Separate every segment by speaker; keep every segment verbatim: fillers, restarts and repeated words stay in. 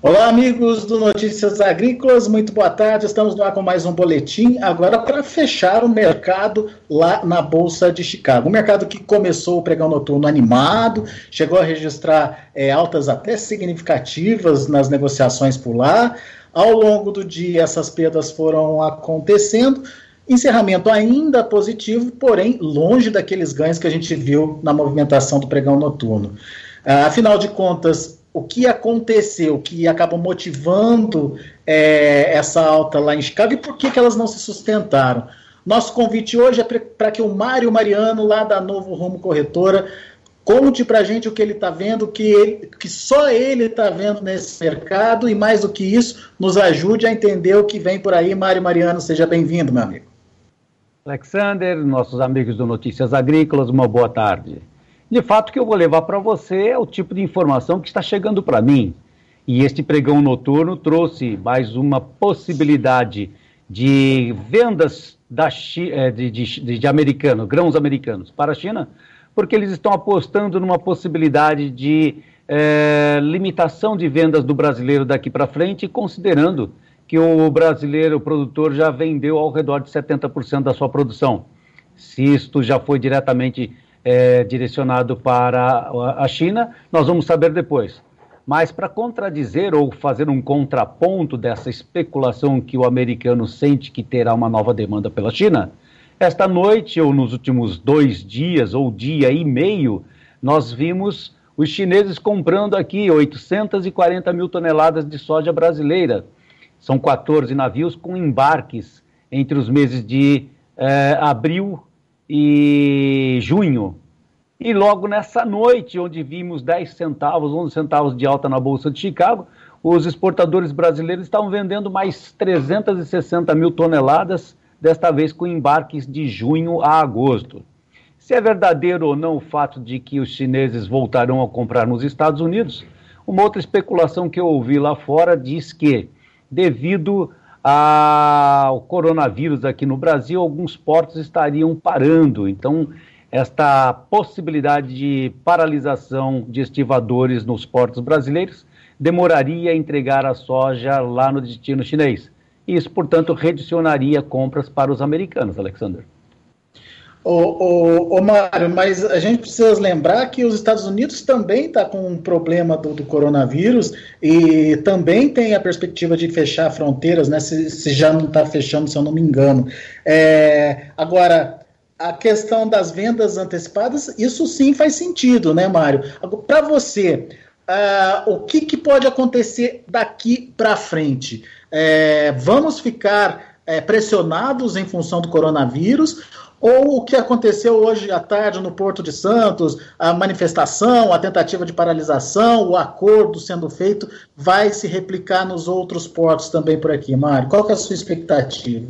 Speaker 1: Olá, amigos do Notícias Agrícolas, muito boa tarde. Estamos no ar com mais um boletim, agora para fechar o mercado lá na Bolsa de Chicago. Um mercado que começou o pregão noturno animado, chegou a registrar é, altas até significativas nas negociações por lá. Ao longo do dia, essas perdas foram acontecendo. Encerramento ainda positivo, porém longe daqueles ganhos que a gente viu na movimentação do pregão noturno. Ah, afinal de contas, o que aconteceu, que acabou motivando é, essa alta lá em Chicago e por que, que elas não se sustentaram? Nosso convite hoje é para que o Mário Mariano, lá da Novo Rumo Corretora, conte para a gente o que ele está vendo, que, ele, que só ele está vendo nesse mercado e, mais do que isso, nos ajude a entender o que vem por aí. Mário Mariano, seja bem-vindo, meu amigo.
Speaker 2: Alexander, nossos amigos do Notícias Agrícolas, uma boa tarde. De fato, o que eu vou levar para você é o tipo de informação que está chegando para mim. E este pregão noturno trouxe mais uma possibilidade de vendas da Chi- de, de, de americanos, grãos americanos para a China, porque eles estão apostando numa possibilidade de é, limitação de vendas do brasileiro daqui para frente, considerando que o brasileiro, o produtor, já vendeu ao redor de setenta por cento da sua produção. Se isto já foi diretamente É, direcionado para a China, nós vamos saber depois. Mas para contradizer ou fazer um contraponto dessa especulação que o americano sente que terá uma nova demanda pela China, esta noite ou nos últimos dois dias ou dia e meio, nós vimos os chineses comprando aqui oitocentas e quarenta mil toneladas de soja brasileira. São quatorze navios com embarques entre os meses de eh, abril e junho. E logo nessa noite, onde vimos dez centavos, onze centavos de alta na Bolsa de Chicago, os exportadores brasileiros estavam vendendo mais trezentas e sessenta mil toneladas, desta vez com embarques de junho a agosto. Se é verdadeiro ou não o fato de que os chineses voltarão a comprar nos Estados Unidos, uma outra especulação que eu ouvi lá fora diz que, devido ao coronavírus aqui no Brasil, alguns portos estariam parando. Então, esta possibilidade de paralisação de estivadores nos portos brasileiros demoraria a entregar a soja lá no destino chinês. Isso, portanto, redicionaria compras para os americanos, Alexander.
Speaker 1: Ô, ô, ô Mário, mas a gente precisa lembrar que os Estados Unidos também está com um problema do, do coronavírus e também tem a perspectiva de fechar fronteiras, né, se, se já não está fechando, se eu não me engano. É, agora, a questão das vendas antecipadas, isso sim faz sentido, né, Mário? Para você, uh, o que, que pode acontecer daqui para frente? É, vamos ficar é, pressionados em função do coronavírus? Ou o que aconteceu hoje à tarde no Porto de Santos, a manifestação, a tentativa de paralisação, o acordo sendo feito, vai se replicar nos outros portos também por aqui, Mário? Qual que é a sua expectativa?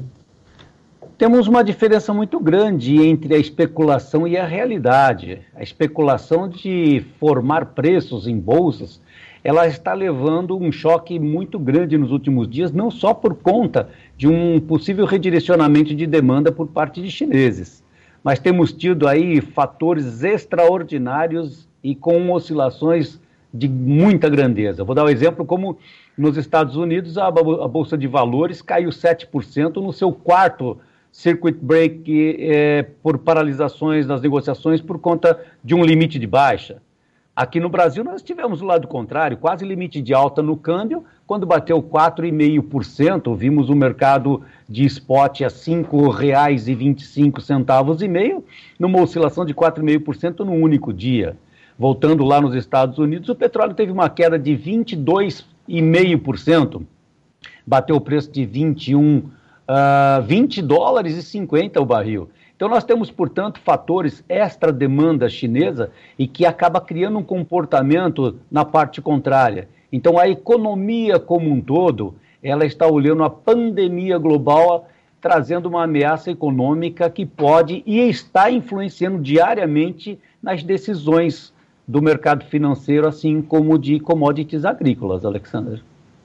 Speaker 2: Temos uma diferença muito grande entre a especulação e a realidade. A especulação de formar preços em bolsas, ela está levando um choque muito grande nos últimos dias, não só por conta de um possível redirecionamento de demanda por parte de chineses, mas temos tido aí fatores extraordinários e com oscilações de muita grandeza. Vou dar um exemplo como nos Estados Unidos a Bolsa de Valores caiu sete por cento no seu quarto circuit break é, por paralisações das negociações por conta de um limite de baixa. Aqui no Brasil nós tivemos o lado contrário, quase limite de alta no câmbio, quando bateu quatro vírgula cinco por cento, vimos o mercado de spot a cinco reais e vinte e cinco centavos e meio, numa oscilação de quatro vírgula cinco por cento num único dia. Voltando lá nos Estados Unidos, o petróleo teve uma queda de vinte e dois vírgula cinco por cento, bateu o preço de vinte e um, uh, vinte dólares e cinquenta o barril. Então nós temos, portanto, fatores extra-demanda chinesa e que acaba criando um comportamento na parte contrária. Então a economia como um todo, ela está olhando a pandemia global, trazendo uma ameaça econômica que pode e está influenciando diariamente nas decisões do mercado financeiro, assim como de commodities agrícolas, Alexander.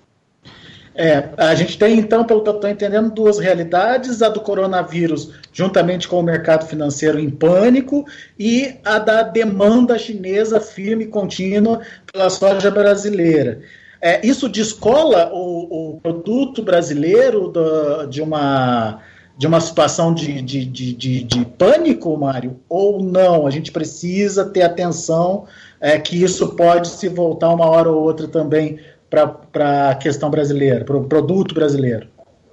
Speaker 1: É, a gente tem, então, pelo que eu estou entendendo, duas realidades, a do coronavírus, juntamente com o mercado financeiro em pânico, e a da demanda chinesa firme e contínua pela soja brasileira. É, isso descola o, o produto brasileiro do, de, uma, de uma situação de, de, de, de, de pânico, Mário? Ou não? A gente precisa ter atenção é, que isso pode se voltar uma hora ou outra também para a questão brasileira, para o produto brasileiro?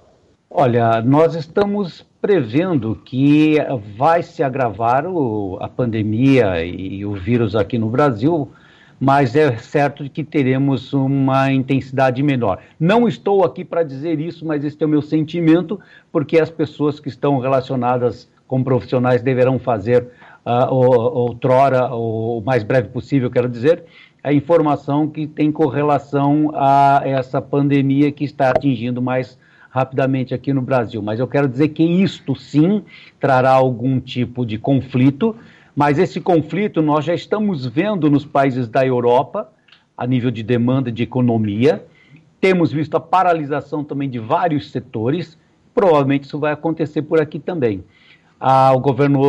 Speaker 2: Olha, nós estamos prevendo que vai se agravar o, a pandemia e o vírus aqui no Brasil, mas é certo que teremos uma intensidade menor. Não estou aqui para dizer isso, mas esse é o meu sentimento, porque as pessoas que estão relacionadas com profissionais deverão fazer uh, outrora, o mais breve possível, quero dizer, a informação que tem correlação a essa pandemia que está atingindo mais rapidamente aqui no Brasil. Mas eu quero dizer que isto sim trará algum tipo de conflito, mas esse conflito nós já estamos vendo nos países da Europa, a nível de demanda de economia. Temos visto a paralisação também de vários setores, provavelmente isso vai acontecer por aqui também. Ah, o governo,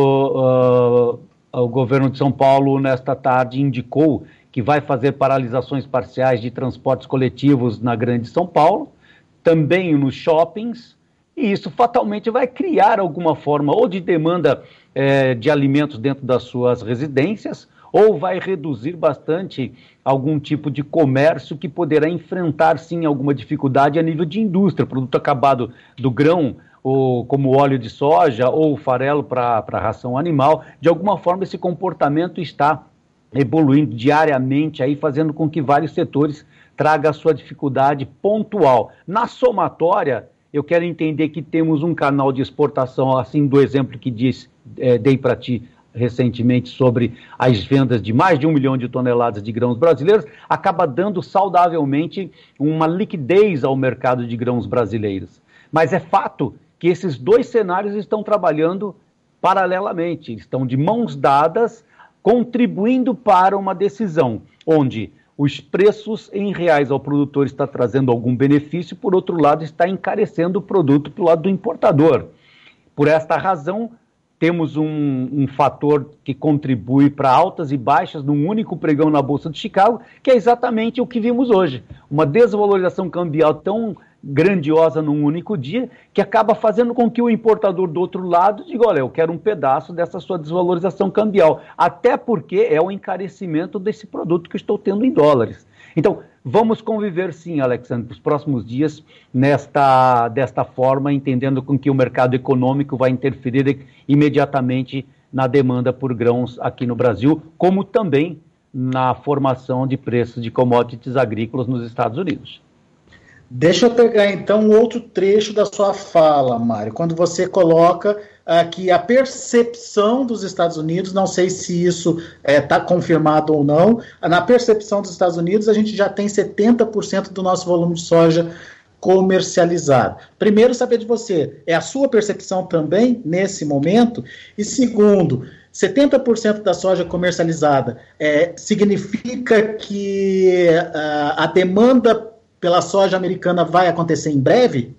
Speaker 2: uh, o governo de São Paulo, nesta tarde, indicou que vai fazer paralisações parciais de transportes coletivos na Grande São Paulo, também nos shoppings, e isso fatalmente vai criar alguma forma ou de demanda eh, de alimentos dentro das suas residências, ou vai reduzir bastante algum tipo de comércio que poderá enfrentar, sim, alguma dificuldade a nível de indústria, produto acabado do grão, ou como óleo de soja, ou farelo para a ração animal. De alguma forma, esse comportamento está evoluindo diariamente, aí, fazendo com que vários setores traga a sua dificuldade pontual. Na somatória, eu quero entender que temos um canal de exportação, assim, do exemplo que diz, é, dei para ti recentemente sobre as vendas de mais de um milhão de toneladas de grãos brasileiros, acaba dando saudavelmente uma liquidez ao mercado de grãos brasileiros. Mas é fato que esses dois cenários estão trabalhando paralelamente, estão de mãos dadas, contribuindo para uma decisão onde os preços em reais ao produtor está trazendo algum benefício, por outro lado está encarecendo o produto pelo lado do importador. Por esta razão, temos um, um fator que contribui para altas e baixas num único pregão na Bolsa de Chicago, que é exatamente o que vimos hoje. Uma desvalorização cambial tão grandiosa num único dia, que acaba fazendo com que o importador do outro lado diga, olha, eu quero um pedaço dessa sua desvalorização cambial, até porque é o encarecimento desse produto que eu estou tendo em dólares. Então, vamos conviver sim, Alexandre, nos próximos dias, nesta, desta forma, entendendo com que o mercado econômico vai interferir imediatamente na demanda por grãos aqui no Brasil, como também na formação de preços de commodities agrícolas nos Estados Unidos.
Speaker 1: Deixa eu pegar, então, um outro trecho da sua fala, Mário, quando você coloca uh, que a percepção dos Estados Unidos, não sei se isso está é, confirmado ou não, na percepção dos Estados Unidos, a gente já tem setenta por cento do nosso volume de soja comercializado. Primeiro, saber de você, é a sua percepção também, nesse momento? E segundo, setenta por cento da soja comercializada é, significa que uh, a demanda pela soja americana vai acontecer em breve?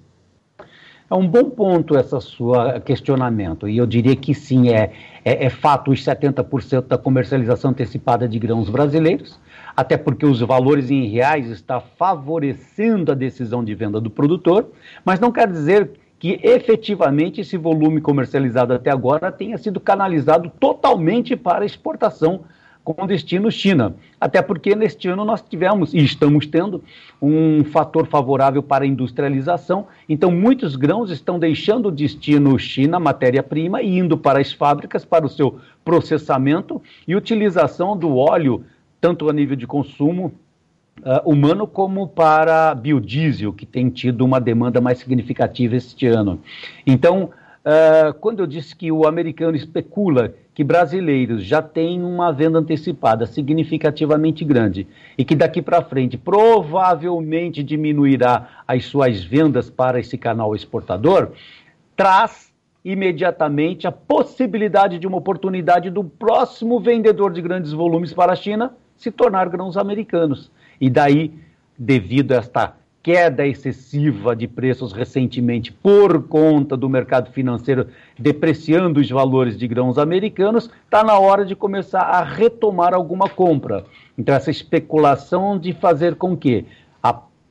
Speaker 2: É um bom ponto esse seu questionamento, e eu diria que sim, é, é, é fato os setenta por cento da comercialização antecipada de grãos brasileiros, até porque os valores em reais estão favorecendo a decisão de venda do produtor, mas não quer dizer que efetivamente esse volume comercializado até agora tenha sido canalizado totalmente para exportação com destino China, até porque neste ano nós tivemos, e estamos tendo, um fator favorável para a industrialização, então muitos grãos estão deixando o destino China, matéria-prima, e indo para as fábricas para o seu processamento e utilização do óleo, tanto a nível de consumo uh, humano como para biodiesel, que tem tido uma demanda mais significativa este ano. Então, uh, quando eu disse que o americano especula que brasileiros já têm uma venda antecipada significativamente grande e que daqui para frente provavelmente diminuirá as suas vendas para esse canal exportador, traz imediatamente a possibilidade de uma oportunidade do próximo vendedor de grandes volumes para a China se tornar grãos americanos. E daí, devido a esta queda excessiva de preços recentemente por conta do mercado financeiro depreciando os valores de grãos americanos, está na hora de começar a retomar alguma compra. Então, essa especulação de fazer com que a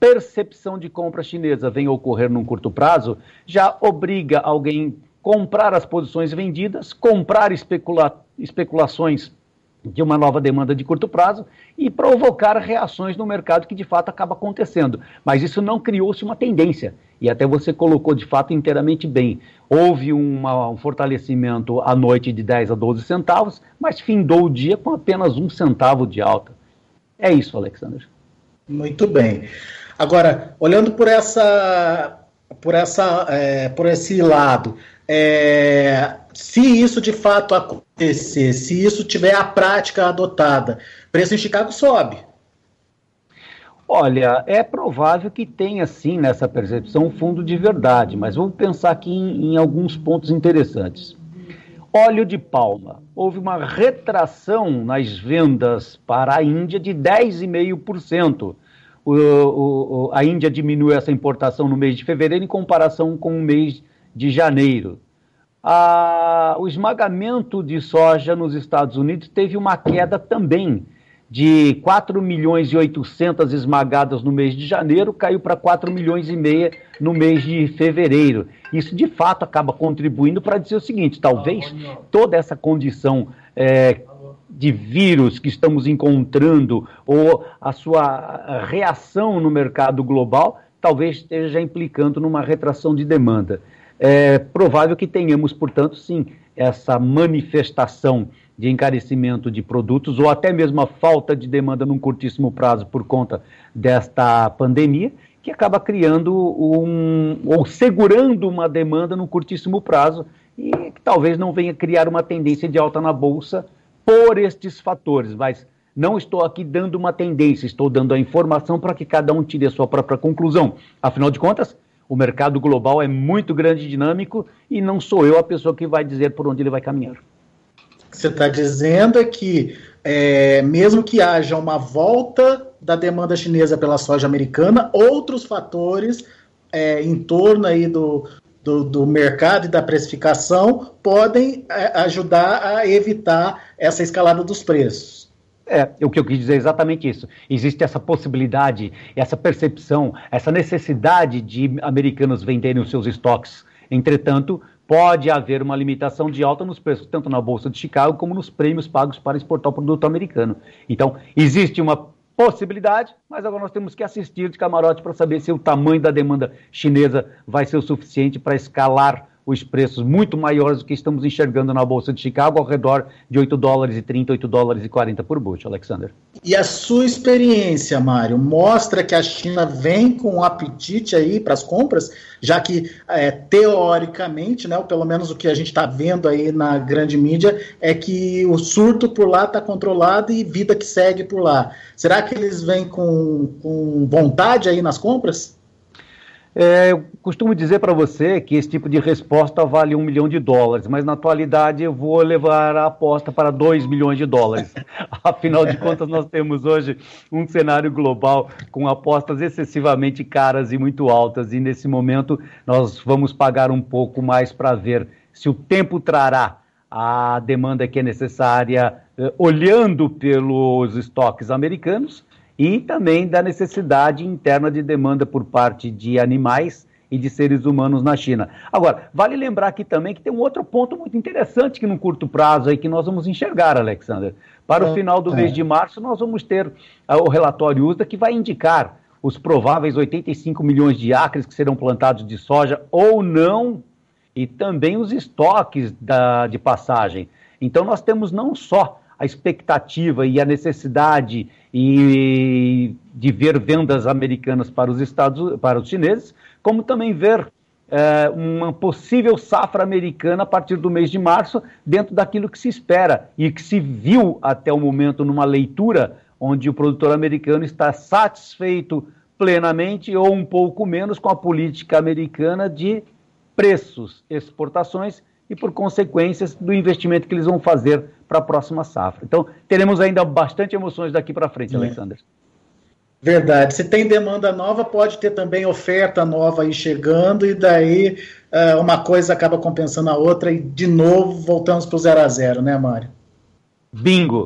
Speaker 2: percepção de compra chinesa venha a ocorrer num curto prazo, já obriga alguém a comprar as posições vendidas, comprar especula- especulações de uma nova demanda de curto prazo e provocar reações no mercado que de fato acaba acontecendo. Mas isso não criou-se uma tendência, e até você colocou de fato inteiramente bem. Houve uma, um fortalecimento à noite de dez a doze centavos, mas findou o dia com apenas um centavo de alta. É isso, Alexandre.
Speaker 1: Muito bem. Agora, olhando por essa, por essa, é, por esse lado, é, se isso de fato acontecer, se isso tiver a prática adotada, o preço em Chicago sobe.
Speaker 2: Olha, é provável que tenha sim nessa percepção um fundo de verdade, mas vamos pensar aqui em, em alguns pontos interessantes. Óleo de palma. Houve uma retração nas vendas para a Índia de dez vírgula cinco por cento. O, o, a Índia diminuiu essa importação no mês de fevereiro em comparação com o mês de janeiro. A, o esmagamento de soja nos Estados Unidos teve uma queda também de quatro milhões e oitocentas esmagadas no mês de janeiro, caiu para quatro milhões e meia no mês de fevereiro. Isso, de fato, acaba contribuindo para dizer o seguinte, talvez toda essa condição é, de vírus que estamos encontrando ou a sua reação no mercado global, talvez esteja implicando numa retração de demanda. É provável que tenhamos, portanto, sim, essa manifestação de encarecimento de produtos ou até mesmo a falta de demanda num curtíssimo prazo por conta desta pandemia, que acaba criando um, ou segurando uma demanda num curtíssimo prazo e que talvez não venha criar uma tendência de alta na Bolsa por estes fatores, mas não estou aqui dando uma tendência, estou dando a informação para que cada um tire a sua própria conclusão. Afinal de contas, o mercado global é muito grande e dinâmico e não sou eu a pessoa que vai dizer por onde ele vai caminhar.
Speaker 1: O que você está dizendo é que, é, mesmo que haja uma volta da demanda chinesa pela soja americana, outros fatores é, em torno aí do, do, do mercado e da precificação podem é, ajudar a evitar essa escalada dos preços.
Speaker 2: É, o que eu quis dizer é exatamente isso. Existe essa possibilidade, essa percepção, essa necessidade de americanos venderem os seus estoques. Entretanto, pode haver uma limitação de alta nos preços, tanto na Bolsa de Chicago como nos prêmios pagos para exportar o produto americano. Então, existe uma possibilidade, mas agora nós temos que assistir de camarote para saber se o tamanho da demanda chinesa vai ser o suficiente para escalar os preços muito maiores do que estamos enxergando na Bolsa de Chicago, ao redor de oito dólares e trinta, oito dólares e quarenta por bushel, Alexander.
Speaker 1: E a sua experiência, Mário, mostra que a China vem com um apetite aí para as compras, já que, é, teoricamente, né, ou pelo menos o que a gente está vendo aí na grande mídia, é que o surto por lá está controlado e vida que segue por lá. Será que eles vêm com, com vontade aí nas compras?
Speaker 2: É, eu costumo dizer para você que esse tipo de resposta vale um milhão de dólares, mas na atualidade eu vou levar a aposta para dois milhões de dólares. Afinal de contas, nós temos hoje um cenário global com apostas excessivamente caras e muito altas, e nesse momento nós vamos pagar um pouco mais para ver se o tempo trará a demanda que é necessária, eh, olhando pelos estoques americanos, e também da necessidade interna de demanda por parte de animais e de seres humanos na China. Agora, vale lembrar aqui também que tem um outro ponto muito interessante que no curto prazo aí que nós vamos enxergar, Alexander. Para o final do mês de março, nós vamos ter uh, o relatório U S D A que vai indicar os prováveis oitenta e cinco milhões de acres que serão plantados de soja ou não, e também os estoques da, de passagem. Então, nós temos não só a expectativa e a necessidade e de ver vendas americanas para os Estados, para os chineses, como também ver é, uma possível safra americana a partir do mês de março, dentro daquilo que se espera e que se viu até o momento numa leitura onde o produtor americano está satisfeito plenamente ou um pouco menos com a política americana de preços, exportações e, por consequências, do investimento que eles vão fazer para a próxima safra. Então, teremos ainda bastante emoções daqui para frente, é. Alexander.
Speaker 1: Verdade. Se tem demanda nova, pode ter também oferta nova aí chegando, e daí uh, uma coisa acaba compensando a outra, e de novo voltamos para o zero a zero, né, Mário?
Speaker 2: Bingo!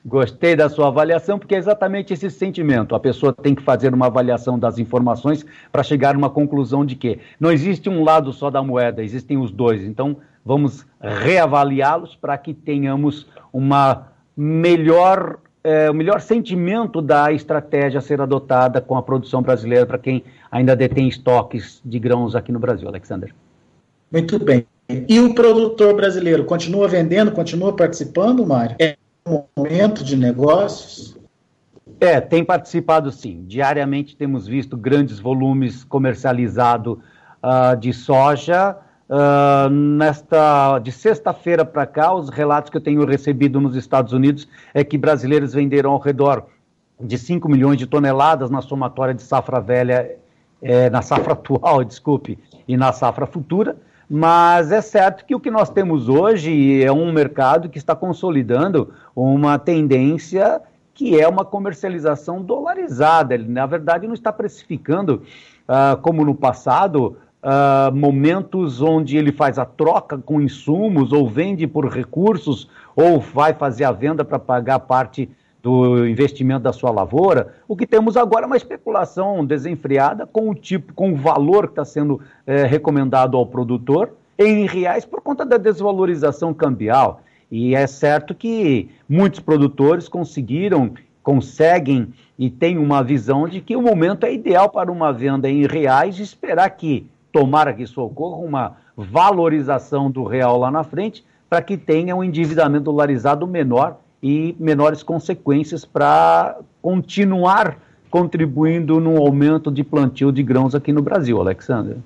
Speaker 2: Gostei da sua avaliação, porque é exatamente esse sentimento. A pessoa tem que fazer uma avaliação das informações para chegar a uma conclusão de que não existe um lado só da moeda, existem os dois. Então, vamos reavaliá-los para que tenhamos uma melhor, é, o melhor sentimento da estratégia a ser adotada com a produção brasileira para quem ainda detém estoques de grãos aqui no Brasil. Alexander.
Speaker 1: Muito bem. E o produtor brasileiro continua vendendo, continua participando, Mário? É um momento de negócios?
Speaker 2: É, tem participado sim. Diariamente temos visto grandes volumes comercializados uh, de soja. Uh, nesta, de sexta-feira para cá, os relatos que eu tenho recebido nos Estados Unidos é que brasileiros venderam ao redor de cinco milhões de toneladas na somatória de safra velha, é, na safra atual, desculpe, e na safra futura. Mas é certo que o que nós temos hoje é um mercado que está consolidando uma tendência que é uma comercialização dolarizada. Ele, na verdade, não está precificando, uh, como no passado, uh, momentos onde ele faz a troca com insumos, ou vende por recursos, ou vai fazer a venda para pagar parte do investimento da sua lavoura. O que temos agora é uma especulação desenfreada com o tipo, com o valor que está sendo é, recomendado ao produtor em reais por conta da desvalorização cambial. E é certo que muitos produtores conseguiram, conseguem e têm uma visão de que o momento é ideal para uma venda em reais e esperar que, tomara que isso ocorra, uma valorização do real lá na frente para que tenha um endividamento dolarizado menor e menores consequências para continuar contribuindo no aumento de plantio de grãos aqui no Brasil, Alexander.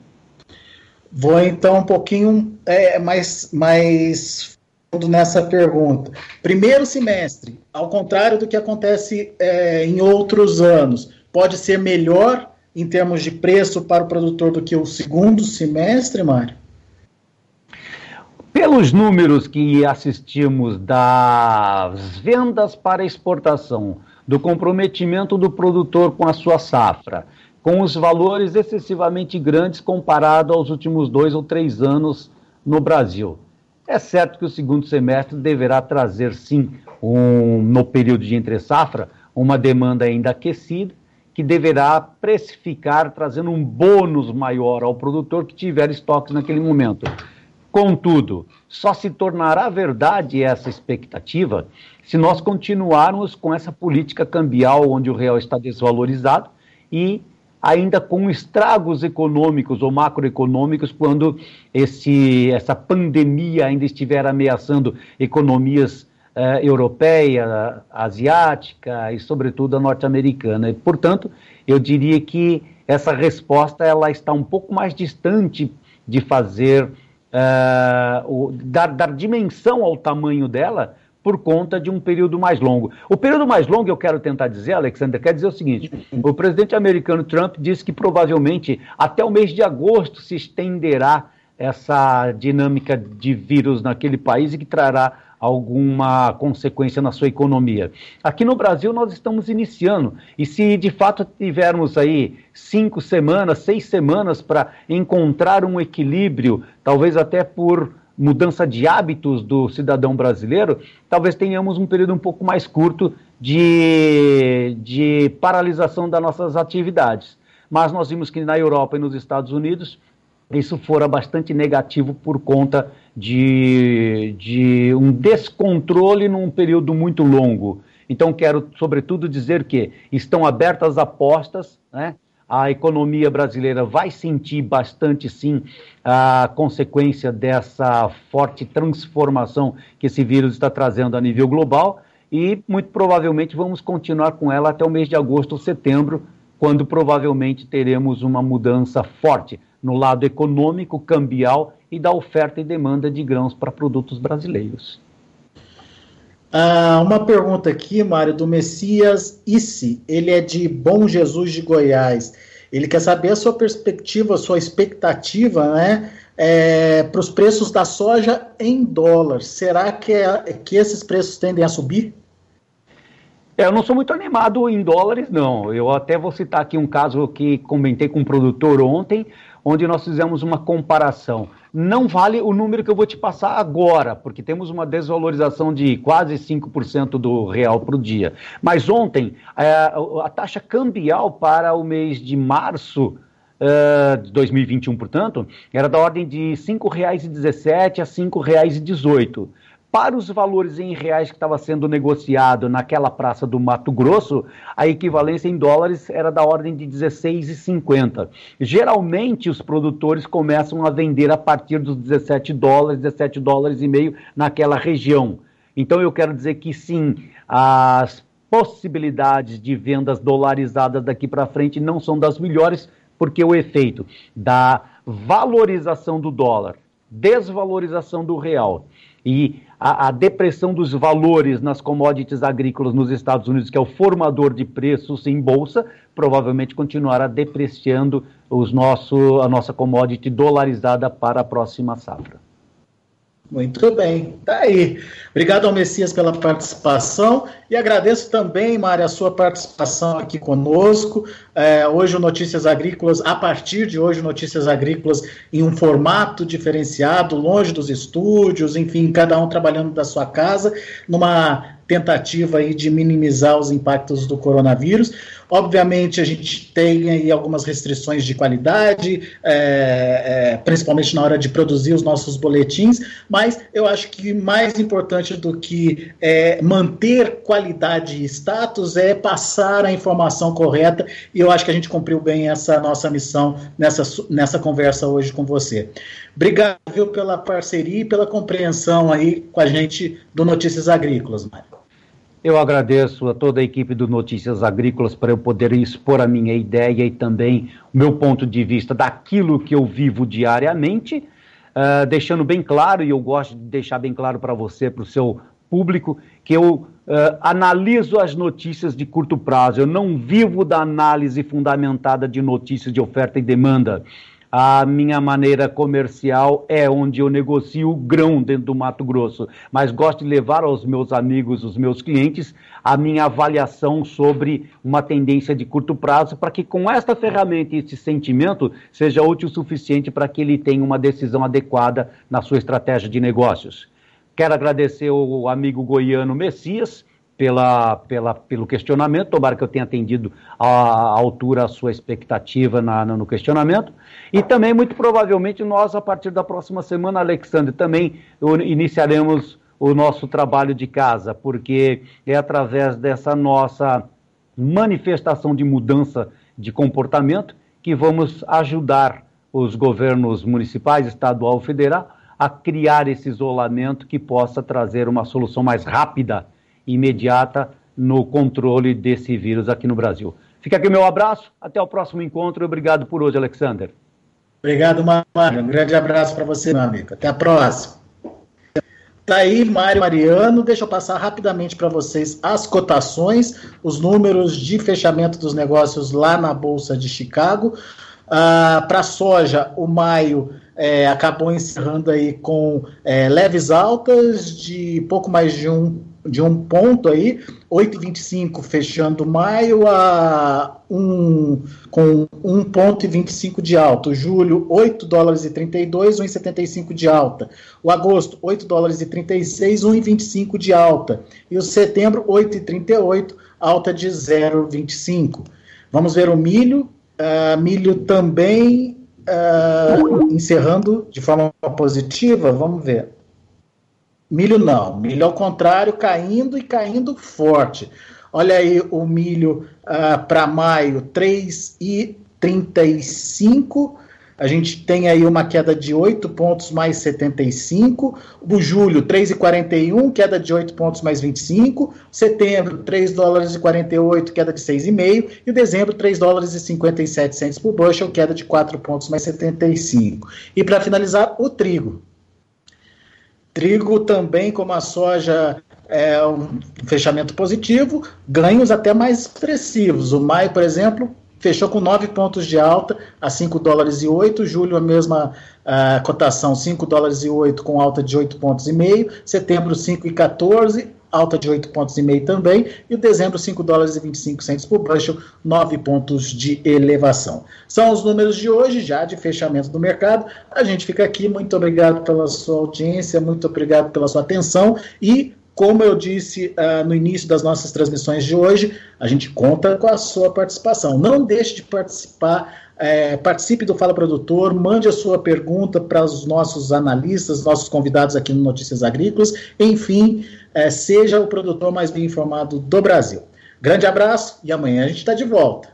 Speaker 1: Vou então um pouquinho é, mais, mais fundo nessa pergunta. Primeiro semestre, ao contrário do que acontece é, em outros anos, pode ser melhor em termos de preço para o produtor do que o segundo semestre, Mário?
Speaker 2: Pelos números que assistimos das vendas para exportação, do comprometimento do produtor com a sua safra, com os valores excessivamente grandes comparado aos últimos dois ou três anos no Brasil, é certo que o segundo semestre deverá trazer, sim, um, no período de entre-safra, uma demanda ainda aquecida, que deverá precificar, trazendo um bônus maior ao produtor que tiver estoques naquele momento. Contudo, só se tornará verdade essa expectativa se nós continuarmos com essa política cambial onde o real está desvalorizado e ainda com estragos econômicos ou macroeconômicos quando esse, essa pandemia ainda estiver ameaçando economias eh, europeia, asiática e, sobretudo, a norte-americana. E, portanto, eu diria que essa resposta ela está um pouco mais distante de fazer... Uh, o, dar, dar dimensão ao tamanho dela por conta de um período mais longo. O período mais longo, eu quero tentar dizer, Alexander, quer dizer o seguinte: o presidente americano Trump disse que provavelmente até o mês de agosto se estenderá essa dinâmica de vírus naquele país e que trará alguma consequência na sua economia. Aqui no Brasil nós estamos iniciando, e se de fato tivermos aí cinco semanas, seis semanas para encontrar um equilíbrio, talvez até por mudança de hábitos do cidadão brasileiro, talvez tenhamos um período um pouco mais curto de, de paralisação das nossas atividades. Mas nós vimos que na Europa e nos Estados Unidos isso fora bastante negativo por conta de, de um descontrole num período muito longo. Então, quero, sobretudo, dizer que estão abertas apostas, né? A economia brasileira vai sentir bastante, sim, a consequência dessa forte transformação que esse vírus está trazendo a nível global e, muito provavelmente, vamos continuar com ela até o mês de agosto ou setembro, quando provavelmente teremos uma mudança forte no lado econômico, cambial e da oferta e demanda de grãos para produtos brasileiros.
Speaker 1: Ah, uma pergunta aqui, Mário, do Messias Issi. Ele é de Bom Jesus de Goiás. Ele quer saber a sua perspectiva, a sua expectativa, né, é, para os preços da soja em dólar. Será que, é, que esses preços tendem a subir?
Speaker 2: É, eu não sou muito animado em dólares, não. Eu até vou citar aqui um caso que comentei com um produtor ontem. onde nós fizemos uma comparação. Não vale o número que eu vou te passar agora, porque temos uma desvalorização de quase cinco por cento do real por dia. Mas ontem, a, a taxa cambial para o mês de março uh, de dois mil e vinte e um, portanto, era da ordem de cinco reais e dezessete a cinco reais e dezoito. Para os valores em reais que estava sendo negociado naquela praça do Mato Grosso, a equivalência em dólares era da ordem de dezesseis reais e cinquenta centavos. Geralmente, os produtores começam a vender a partir dos dezessete dólares, dezessete dólares e meio naquela região. Então, eu quero dizer que sim, as possibilidades de vendas dolarizadas daqui para frente não são das melhores, porque o efeito da valorização do dólar, desvalorização do real e a, a depressão dos valores nas commodities agrícolas nos Estados Unidos, que é o formador de preços em bolsa, provavelmente continuará depreciando os nosso, a nossa commodity dolarizada para a próxima safra.
Speaker 1: Muito bem, tá aí. Obrigado ao Messias pela participação e agradeço também, Mário, a sua participação aqui conosco. É, hoje o Notícias Agrícolas, a partir de hoje o Notícias Agrícolas em um formato diferenciado, longe dos estúdios, enfim, cada um trabalhando da sua casa, numa tentativa aí de minimizar os impactos do coronavírus. Obviamente, a gente tem aí algumas restrições de qualidade, é, é, principalmente na hora de produzir os nossos boletins, mas eu acho que mais importante do que é, manter qualidade e status é passar a informação correta, e eu acho que a gente cumpriu bem essa nossa missão nessa, nessa conversa hoje com você. Obrigado, viu, pela parceria e pela compreensão aí com a gente do Notícias Agrícolas, Mário.
Speaker 2: Eu agradeço a toda a equipe do Notícias Agrícolas para eu poder expor a minha ideia e também o meu ponto de vista daquilo que eu vivo diariamente, uh, deixando bem claro, e eu gosto de deixar bem claro para você, para o seu público, que eu uh, analiso as notícias de curto prazo, eu não vivo da análise fundamentada de notícias de oferta e demanda. A minha maneira comercial é onde eu negocio grão dentro do Mato Grosso, mas gosto de levar aos meus amigos, os meus clientes, a minha avaliação sobre uma tendência de curto prazo, para que com esta ferramenta e esse sentimento seja útil o suficiente para que ele tenha uma decisão adequada na sua estratégia de negócios. Quero agradecer ao amigo goiano Messias Pela, pela, pelo questionamento, tomara que eu tenha atendido à, à altura a sua expectativa na, no questionamento, e também, muito provavelmente, nós, a partir da próxima semana, Alexandre, também iniciaremos o nosso trabalho de casa, porque é através dessa nossa manifestação de mudança de comportamento que vamos ajudar os governos municipais, estadual e federal a criar esse isolamento que possa trazer uma solução mais rápida imediata no controle desse vírus aqui no Brasil. Fica aqui o meu abraço, até o próximo encontro e obrigado por hoje, Alexander.
Speaker 1: Obrigado, Mário. Um grande abraço para você, meu amigo. Até a próxima. Tá aí, Mário Mariano. Deixa eu passar rapidamente para vocês as cotações, os números de fechamento dos negócios lá na Bolsa de Chicago. Ah, para a soja, o maio é, acabou encerrando aí com é, leves altas de pouco mais de um de um ponto aí, oito vírgula vinte e cinco fechando maio a um, com um vírgula vinte e cinco de alta. O julho, oito dólares e trinta e dois, um vírgula setenta e cinco de alta. O agosto, oito dólares e trinta e seis, um vírgula vinte e cinco de alta. E o setembro, oito vírgula trinta e oito, alta de zero vírgula vinte e cinco. Vamos ver o milho. Uh, milho também uh, encerrando de forma positiva, vamos ver. Milho não, milho ao contrário, caindo e caindo forte. Olha aí o milho uh, para maio, três vírgula trinta e cinco, a gente tem aí uma queda de oito pontos mais setenta e cinco, o julho três vírgula quarenta e um, queda de oito pontos mais vinte e cinco, setembro três dólares e quarenta e oito, queda de seis vírgula cinco, e o dezembro três dólares e cinquenta e sete centavos por bushel, queda de quatro pontos mais setenta e cinco. E para finalizar, o trigo. Trigo também, como a soja, é um fechamento positivo, ganhos até mais expressivos. O maio, por exemplo, fechou com nove pontos de alta a cinco dólares e oito, julho a mesma uh, cotação, cinco dólares e oito com alta de oito pontos e meio, setembro cinco e quatorze, alta de oito pontos e meio também, e o dezembro cinco dólares e vinte e cinco centavos por bushel, nove pontos de elevação. São os números de hoje, já de fechamento do mercado. A gente fica aqui, muito obrigado pela sua audiência, muito obrigado pela sua atenção, e como eu disse uh, no início das nossas transmissões de hoje, a gente conta com a sua participação. Não deixe de participar, é, participe do Fala Produtor, mande a sua pergunta para os nossos analistas, nossos convidados aqui no Notícias Agrícolas, enfim, é, seja o produtor mais bem informado do Brasil. Grande abraço e amanhã a gente está de volta.